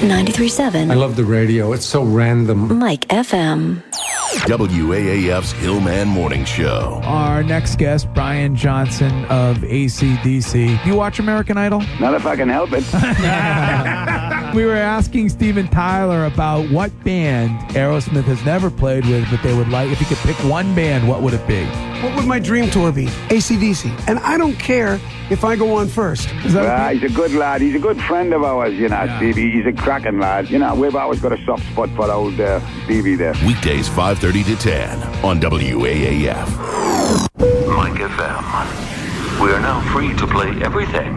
93.7. I love the radio. It's so random. Mike FM. WAAF's Hillman Morning Show. Our next guest, Brian Johnson of AC/DC. Do you watch American Idol? Not if I can help it. We were asking Steven Tyler about what band Aerosmith has never played with, but they would like. If he could pick one band, what would it be? What would my dream tour be? AC/DC. And I don't care if I go on first. He's a good lad. He's a good friend of ours, Stevie. He's a cracking lad. We've always got a soft spot for old Stevie there. Weekdays 5:30 to 10 on WAAF. Mike FM. We are now free to play everything.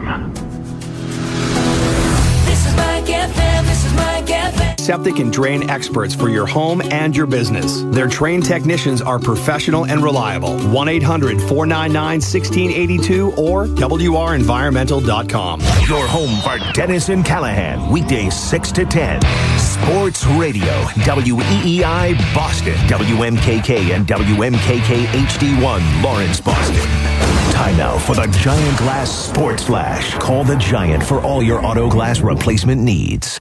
This is Mike FM. This is Mike FM. Septic and drain experts for your home and your business. Their trained technicians are professional and reliable. 1-800-499-1682 or WREnvironmental.com. Your home for Dennis and Callahan. Weekdays 6 to 10. Sports Radio. WEEI Boston. WMKK and WMKK HD1 Lawrence, Boston. Time now for the Giant Glass Sports Flash. Call the Giant for all your auto glass replacement needs.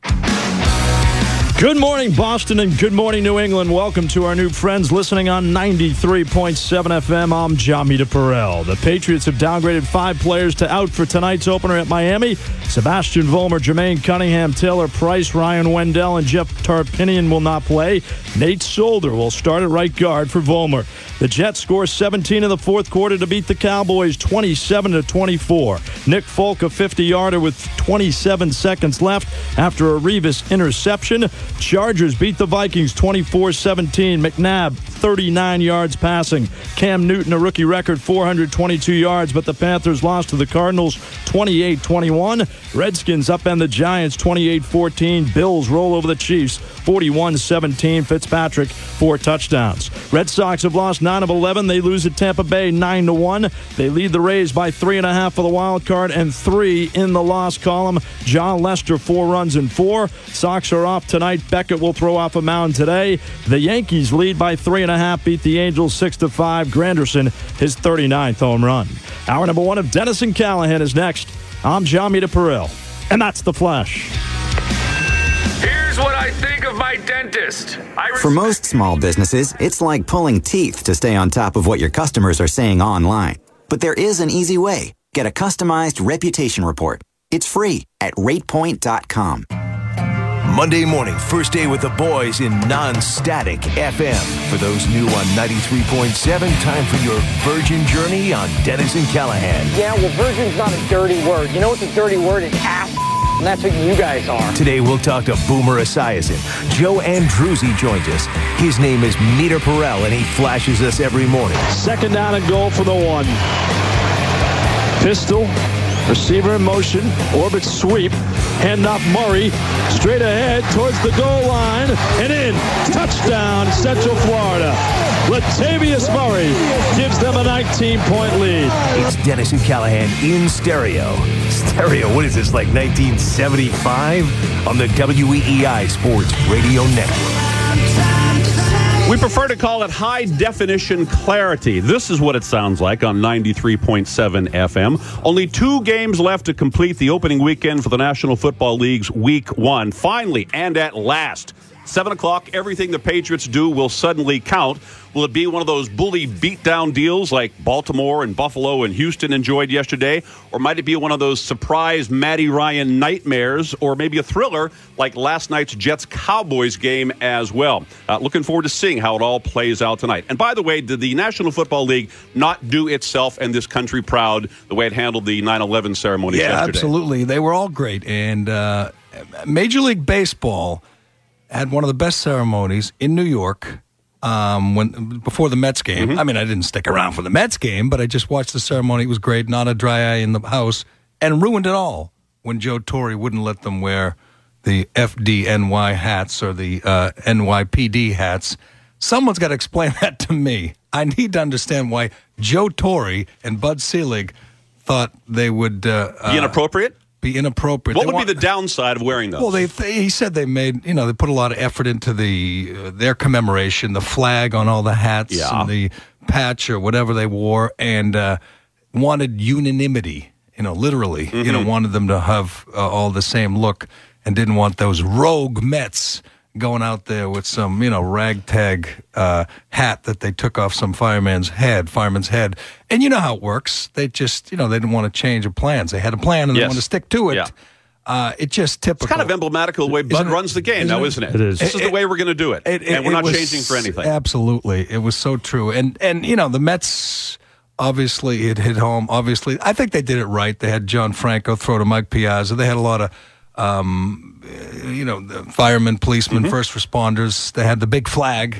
Good morning, Boston, and good morning, New England. Welcome to our new friends listening on 93.7 FM. I'm Jamita Perrell. The Patriots have downgraded 5 players to out for tonight's opener at Miami. Sebastian Vollmer, Jermaine Cunningham, Taylor Price, Ryan Wendell, and Jeff Tarpinian will not play. Nate Solder will start at right guard for Vollmer. The Jets score 17 in the fourth quarter to beat the Cowboys 27-24. Nick Folk, a 50-yarder with 27 seconds left after a Revis interception. Chargers beat the Vikings 24-17. McNabb, 39 yards passing. Cam Newton, a rookie record, 422 yards, but the Panthers lost to the Cardinals 28-21. Redskins upend the Giants 28-14. Bills roll over the Chiefs 41-17. Fitzpatrick, 4 touchdowns. Red Sox have lost 9 of 11. They lose at Tampa Bay 9-1. They lead the Rays by 3.5 for the wild card and 3 in the loss column. John Lester, 4 runs and 4. Sox are off tonight. Beckett will throw off a mound today. The Yankees lead by 3.5, beat the Angels 6-5. Granderson, his 39th home run. Hour number 1 of Dennis and Callahan is next. I'm Jamita Perrell, and that's The Flash. Here's what I think of my dentist. For most small businesses, it's like pulling teeth to stay on top of what your customers are saying online. But there is an easy way. Get a customized reputation report. It's free at ratepoint.com. Monday morning, first day with the boys in non-static FM. For those new on 93.7, time for your Virgin Journey on Dennis and Callahan. Yeah, well, Virgin's not a dirty word. You know what's a dirty word? It's ass. And that's what you guys are. Today we'll talk to Boomer Esiason. Joe Andruzzi joins us. His name is Meter Perrell, and he flashes us every morning. Second down and goal for the 1. Pistol. Receiver in motion, orbit sweep, hand off Murray, straight ahead towards the goal line, and in, touchdown, Central Florida. Latavius Murray gives them a 19-point lead. It's Dennis and Callahan in stereo. Stereo, what is this, like 1975? On the WEEI Sports Radio Network. We prefer to call it high-definition clarity. This is what it sounds like on 93.7 FM. Only 2 games left to complete the opening weekend for the National Football League's Week 1. Finally, and at last, 7 o'clock, everything the Patriots do will suddenly count. Will it be one of those bully beatdown deals like Baltimore and Buffalo and Houston enjoyed yesterday? Or might it be one of those surprise Matty Ryan nightmares, or maybe a thriller like last night's Jets-Cowboys game as well? Looking forward to seeing how it all plays out tonight. And by the way, did the National Football League not do itself and this country proud the way it handled the 9/11 ceremonies yesterday? Yeah, absolutely. They were all great. And Major League Baseball had one of the best ceremonies in New York before the Mets game. Mm-hmm. I mean, I didn't stick around for the Mets game, but I just watched the ceremony. It was great. Not a dry eye in the house. And ruined it all when Joe Torre wouldn't let them wear the FDNY hats or the NYPD hats. Someone's got to explain that to me. I need to understand why Joe Torre and Bud Selig thought they would be inappropriate. What would be the downside of wearing those? Well, he said they made, they put a lot of effort into their commemoration, the flag on all the hats and the patch or whatever they wore, and wanted unanimity, literally, wanted them to have all the same look. and didn't want those rogue Mets going out there with some, ragtag hat that they took off some fireman's head. And you know how it works. They just, they didn't want to change the plans. They had a plan and they want to stick to it. Yeah. It's just typical. It's kind of emblematical of the way Bud runs the game now, isn't it? It is. This is the way we're going to do it. And we're not changing for anything. Absolutely. It was so true. And the Mets, obviously, it hit home. Obviously, I think they did it right. They had John Franco throw to Mike Piazza. They had a lot of the firemen, policemen, first responders. They had the big flag.